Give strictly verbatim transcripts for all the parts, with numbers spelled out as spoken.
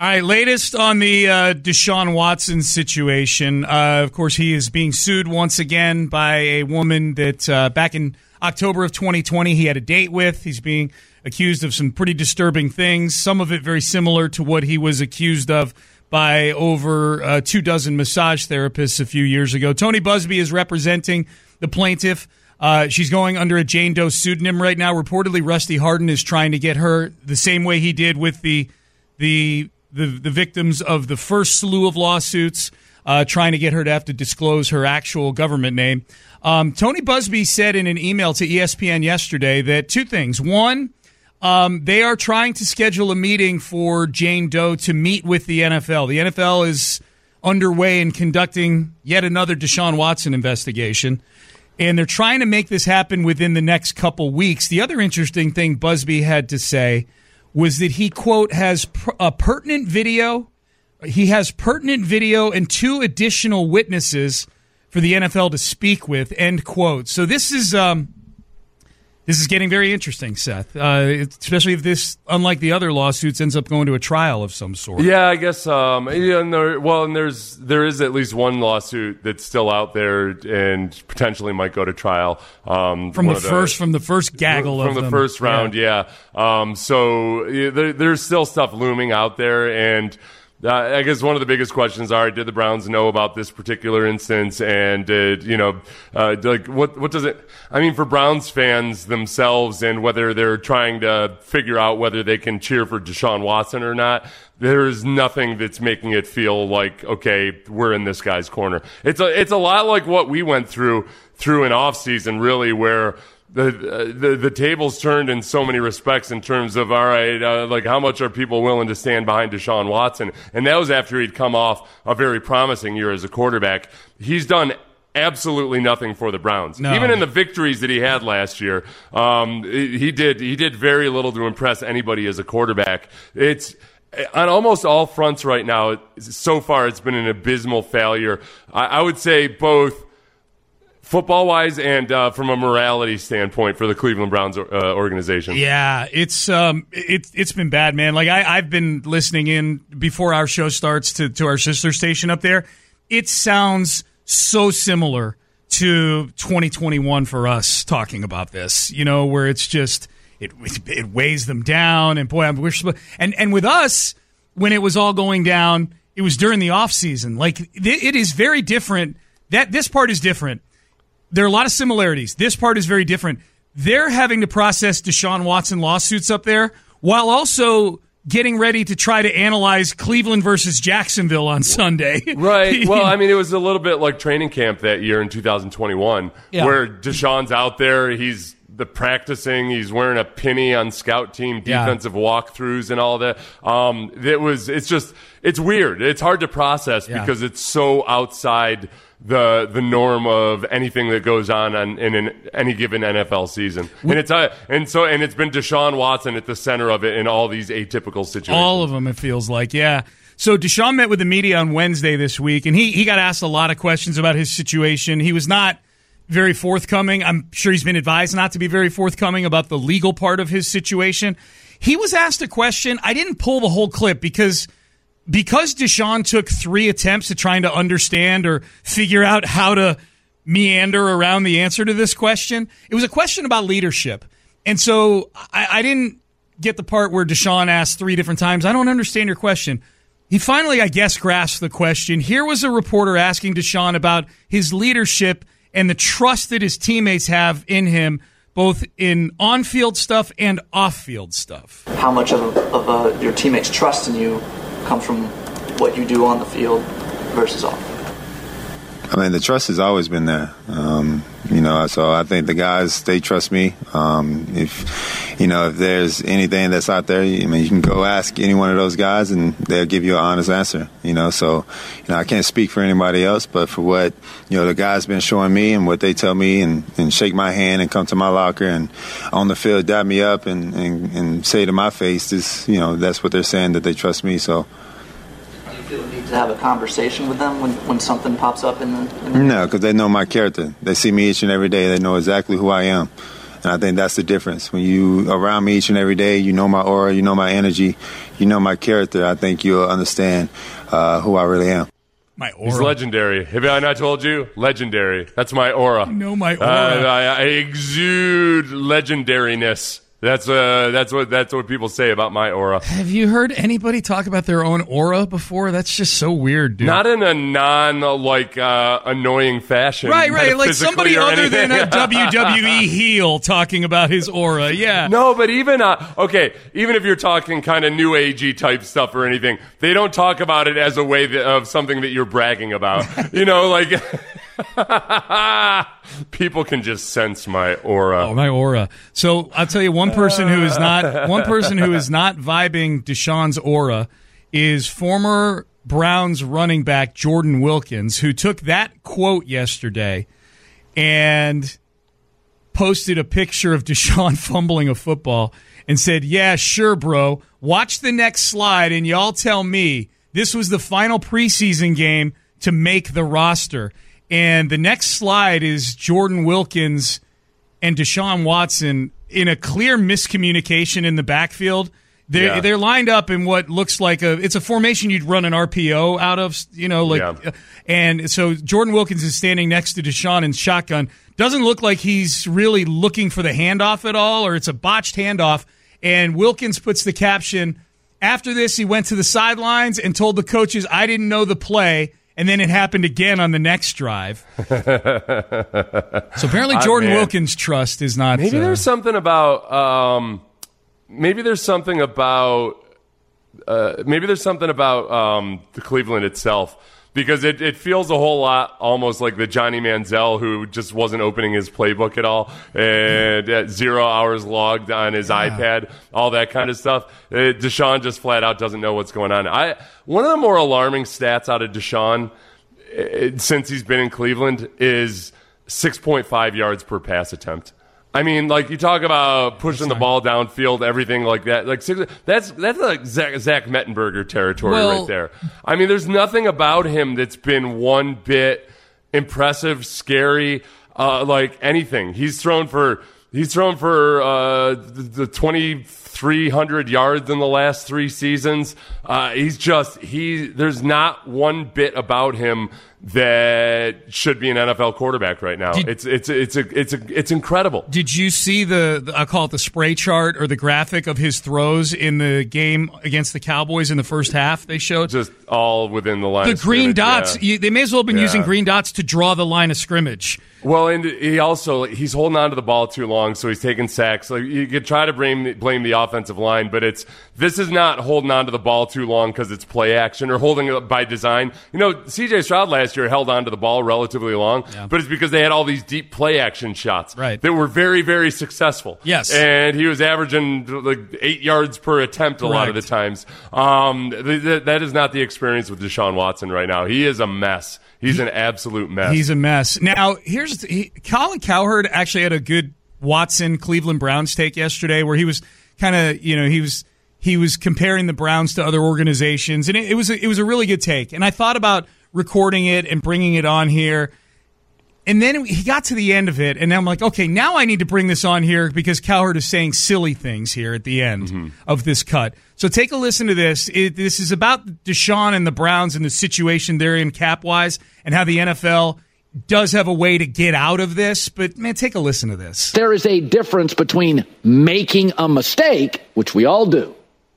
All right, latest on the uh, Deshaun Watson situation. Uh, of course, he is being sued once again by a woman that uh, back in October of twenty twenty he had a date with. He's being accused of some pretty disturbing things, some of it very similar to what he was accused of by over uh, two dozen massage therapists a few years ago. Tony Buzbee is representing the plaintiff. Uh, she's going under a Jane Doe pseudonym right now. Reportedly, Rusty Hardin is trying to get her the same way he did with the the the, the victims of the first slew of lawsuits, uh, trying to get her to have to disclose her actual government name. Um, Tony Buzbee said in an email to E S P N yesterday that two things. One, um, they are trying to schedule a meeting for Jane Doe to meet with the N F L. The N F L is underway in conducting yet another Deshaun Watson investigation, and they're trying to make this happen within the next couple weeks. The other interesting thing Buzbee had to say was that he, quote, has a pertinent video. He has pertinent video and two additional witnesses for the N F L to speak with, end quote. So this is um, this is getting very interesting, Seth, uh, especially if this, unlike the other lawsuits, ends up going to a trial of some sort. Yeah, I guess. Um, yeah, and there, well, and there's there is at least one lawsuit that's still out there and potentially might go to trial. Um, from the, the first, from the first gaggle from of the them. first round, yeah. yeah. Um, so yeah, there, there's still stuff looming out there, and Uh, I guess one of the biggest questions are: did the Browns know about this particular instance? And did, you know, uh, like what what does it? I mean, for Browns fans themselves, and whether they're trying to figure out whether they can cheer for Deshaun Watson or not, there is nothing that's making it feel like, okay, we're in this guy's corner. It's a it's a lot like what we went through through an off season, really, where The, the the tables turned in so many respects in terms of, all right, uh, like how much are people willing to stand behind Deshaun Watson? And that was after he'd come off a very promising year as a quarterback. He's done absolutely nothing for the Browns. No. Even in the victories that he had last year, um, he did he did very little to impress anybody as a quarterback. It's on almost all fronts right now. So far, it's been an abysmal failure. I, I would say both football-wise and uh, from a morality standpoint for the Cleveland Browns uh, organization. Yeah, it's um, it, it's been bad, man. Like I, I've been listening in before our show starts to, to our sister station up there. It sounds so similar to twenty twenty-one for us talking about this, you know, where it's just it it weighs them down. And boy, I'm wish and and with us when it was all going down, it was during the off season. Like it is very different. That this part is different. There are a lot of similarities. This part is very different. They're having to process Deshaun Watson lawsuits up there while also getting ready to try to analyze Cleveland versus Jacksonville on Sunday. Right. Well, I mean, it was a little bit like training camp that year in two thousand twenty-one, yeah, where Deshaun's out there. He's the practicing. He's wearing a penny on scout team defensive yeah. walkthroughs and all that. Um, it was. It's just. It's weird. It's hard to process yeah. because it's so outside the the norm of anything that goes on, on in an, any given N F L season. And it's uh, and so and it's been Deshaun Watson at the center of it in all these atypical situations. All of them, it feels like, yeah. So Deshaun met with the media on Wednesday this week, and he he got asked a lot of questions about his situation. He was not very forthcoming. I'm sure he's been advised not to be very forthcoming about the legal part of his situation. He was asked a question. I didn't pull the whole clip because Because Deshaun took three attempts at trying to understand or figure out how to meander around the answer to this question, it was a question about leadership. And so I, I didn't get the part where Deshaun asked three different times, I don't understand your question. He finally, I guess, grasped the question. Here was a reporter asking Deshaun about his leadership and the trust that his teammates have in him, both in on-field stuff and off-field stuff. How much of, of uh, your teammates' trust in you comes from what you do on the field versus off? I mean, the trust has always been there. Um, you know, so I think the guys, they trust me. Um, if, you know, if there's anything that's out there, I mean, you can go ask any one of those guys and they'll give you an honest answer, you know. So, you know, I can't speak for anybody else, but for what, you know, the guys been showing me and what they tell me and, and shake my hand and come to my locker and on the field dab me up and, and, and say to my face, is, you know, that's what they're saying, that they trust me, so. Do you need to have a conversation with them when, when something pops up in the, in the No, because they know my character. They see me each and every day. They know exactly who I am. And I think that's the difference. When you around me each and every day, you know my aura, you know my energy, you know my character, I think you'll understand uh, who I really am. My aura. He's legendary. Have I not told you? Legendary. That's my aura. You know my aura. Uh, I, I exude legendariness. That's uh, that's what that's what people say about my aura. Have you heard anybody talk about their own aura before? That's just so weird, dude. Not in a non like uh, annoying fashion, right? Right, like somebody other anything. than a W W E heel talking about his aura. Yeah. No, but even uh, okay, even if you're talking kind of new agey type stuff or anything, they don't talk about it as a way that, of something that you're bragging about. You know, like. People can just sense my aura. Oh, my aura. So I'll tell you, one person who is not one person who is not vibing Deshaun's aura is former Browns running back Jordan Wilkins, who took that quote yesterday and posted a picture of Deshaun fumbling a football and said, "Yeah, sure, bro. Watch the next slide, and y'all tell me this was the final preseason game to make the roster." And the next slide is Jordan Wilkins and Deshaun Watson in a clear miscommunication in the backfield. They're, yeah. they're lined up in what looks like a it's a formation you'd run an R P O out of, you know, like. Yeah. And so Jordan Wilkins is standing next to Deshaun in shotgun. Doesn't look like he's really looking for the handoff at all, or it's a botched handoff. And Wilkins puts the caption, "After this, he went to the sidelines and told the coaches, I didn't know the play. And then it happened again on the next drive." So apparently Jordan uh, Wilkins' trust is not... Maybe uh, there's something about... Um, maybe there's something about... Uh, maybe there's something about um, the Cleveland itself. Because it, it feels a whole lot almost like the Johnny Manziel who just wasn't opening his playbook at all, and at zero hours logged on his yeah. iPad, all that kind of stuff. Uh, Deshaun just flat out doesn't know what's going on. I One of the more alarming stats out of Deshaun uh, since he's been in Cleveland is six point five yards per pass attempt. I mean, like, you talk about pushing the ball downfield, everything like that. Like, that's that's like Zach, Zach Mettenberger territory well, right there. I mean, there's nothing about him that's been one bit impressive, scary, uh, like anything. He's thrown for he's thrown for uh, the, the twenty-three hundred yards in the last three seasons. Uh, he's just he. There's not one bit about him that should be an N F L quarterback right now. Did, it's it's it's a, it's a, it's incredible. Did you see the, the I call it the spray chart or the graphic of his throws in the game against the Cowboys in the first half? They showed just all within the line. The of green scrimmage, dots. Yeah. You, they may as well have been yeah. using green dots to draw the line of scrimmage. Well, and he also he's holding on to the ball too long, so he's taking sacks. Like, you could try to blame blame the offensive line, but it's this is not holding on to the ball too long because it's play action or holding it by design. You know, C J Stroud last year held on to the ball relatively long, yeah. but it's because they had all these deep play action shots right. that were very, very successful. Yes, and he was averaging like eight yards per attempt Correct. a lot of the times. Um, th- th- that is not the experience with Deshaun Watson right now. He is a mess. He's an absolute mess. He's a mess. Now, here's he, Colin Cowherd actually had a good Watson Cleveland Browns take yesterday, where he was kind of, you know, he was he was comparing the Browns to other organizations, and it, it was a, it was a really good take. And I thought about recording it and bringing it on here, and then he got to the end of it, and I'm like, okay, now I need to bring this on here because Cowherd is saying silly things here at the end mm-hmm. of this cut. So take a listen to this. It, this is about Deshaun and the Browns and the situation they're in cap-wise and how the N F L does have a way to get out of this. But, man, take a listen to this. There is a difference between making a mistake, which we all do,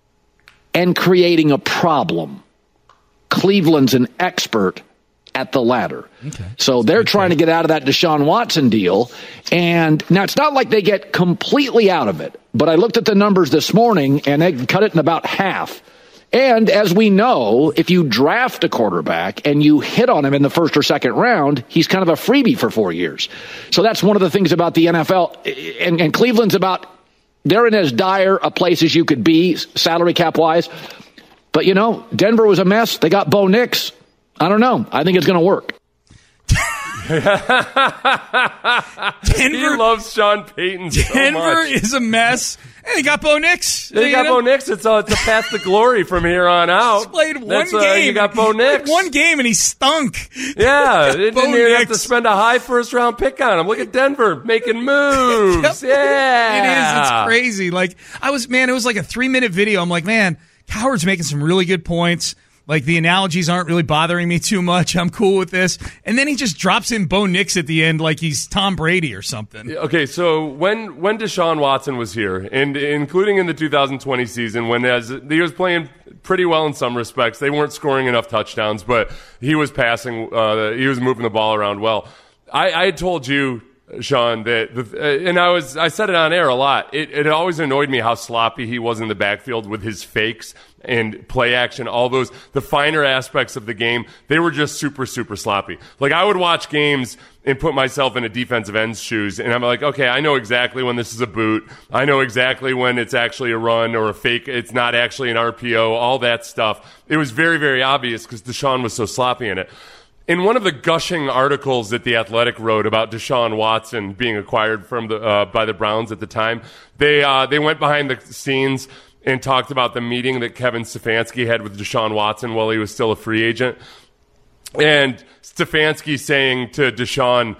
and creating a problem. Cleveland's an expert at the latter. Okay. So they're trying to get out of that Deshaun Watson deal. And now it's not like they get completely out of it, but I looked at the numbers this morning and they cut it in about half. And as we know, if you draft a quarterback and you hit on him in the first or second round, he's kind of a freebie for four years. So that's one of the things about the N F L. And, and Cleveland's about, they're in as dire a place as you could be, salary cap wise. But, you know, Denver was a mess. They got Bo Nix. I don't know. I think it's going to work. Denver he loves Sean Payton so Denver much. is a mess. And they got Bo Nix. They got know? Bo Nix. It's a, it's a path to glory from here on out. He's played one That's, game. Uh, you got Bo Nix. One game and he stunk. Yeah, they didn't even Nix. have to spend a high first round pick on him. Look at Denver making moves. Yep. Yeah, it is. It's crazy. Like I was, man. It was like a three minute video. I'm like, man, Cowherd's making some really good points. Like, the analogies aren't really bothering me too much. I'm cool with this. And then he just drops in Bo Nix at the end like he's Tom Brady or something. Okay, so when when Deshaun Watson was here, and including in the two thousand twenty season, when as he was playing pretty well in some respects, they weren't scoring enough touchdowns, but he was passing, uh, he was moving the ball around well. I, I had told you, Sean, that the, and I was I said it on air a lot. It, it always annoyed me how sloppy he was in the backfield with his fakes and play action, all those, the finer aspects of the game. They were just super, super sloppy. Like, I would watch games and put myself in a defensive end's shoes, and I'm like, okay, I know exactly when this is a boot. I know exactly when it's actually a run or a fake. It's not actually an R P O, all that stuff. It was very, very obvious because Deshaun was so sloppy in it. In one of the gushing articles that The Athletic wrote about Deshaun Watson being acquired from the uh, by the Browns at the time, they uh, they went behind the scenes and talked about the meeting that Kevin Stefanski had with Deshaun Watson while he was still a free agent. And Stefanski saying to Deshaun,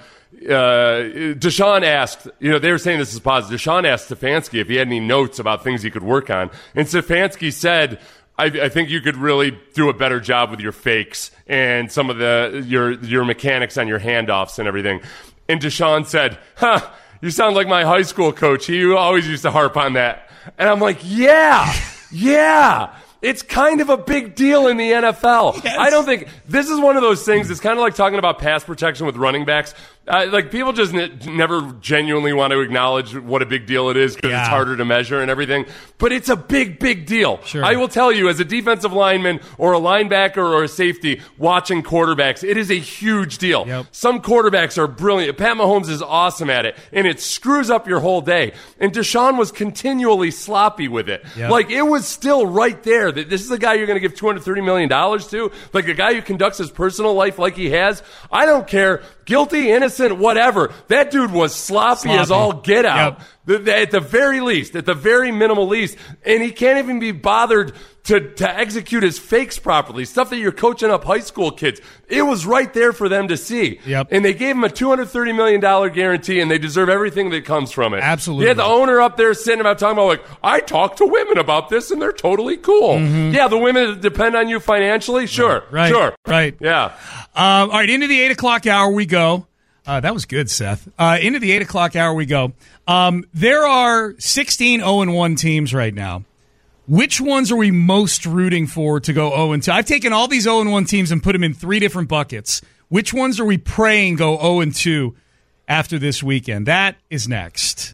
uh, Deshaun asked, you know, they were saying this is positive. Deshaun asked Stefanski if he had any notes about things he could work on. And Stefanski said, I, I think you could really do a better job with your fakes and some of the your your mechanics on your handoffs and everything. And Deshaun said, huh, you sound like my high school coach. He always used to harp on that. And I'm like, yeah, yeah. It's kind of a big deal in the N F L. Yes. I don't think this is one of those things. It's kind of like talking about pass protection with running backs. Uh, like, people just n- never genuinely want to acknowledge what a big deal it is because yeah. it's harder to measure and everything. But it's a big, big deal. Sure. I will tell you, as a defensive lineman or a linebacker or a safety watching quarterbacks, it is a huge deal. Yep. Some quarterbacks are brilliant. Pat Mahomes is awesome at it, and it screws up your whole day. And Deshaun was continually sloppy with it. Yep. Like, it was still right there that this is the guy you're going to give two hundred thirty million dollars to, like a guy who conducts his personal life like he has. I don't care. Guilty, innocent, whatever. That dude was sloppy, sloppy. as all get out. Yep. The, the, at the very least, at the very minimal least. And he can't even be bothered to, to execute his fakes properly. Stuff that you're coaching up high school kids. It was right there for them to see. Yep. And they gave him a two hundred thirty million dollars guarantee, and they deserve everything that comes from it. Absolutely. You had the owner up there sitting about talking about, like, I talk to women about this, and they're totally cool. Mm-hmm. Yeah, the women that depend on you financially? Sure. Right. Sure. Right. Yeah. Um, all right, into the eight o'clock hour we go. Uh, that was good, Seth. Uh, into the eight o'clock hour we go. Um, there are sixteen oh and one teams right now. Which ones are we most rooting for to go oh and two? I've taken all these oh and one teams and put them in three different buckets. Which ones are we praying go oh and two after this weekend? That is next.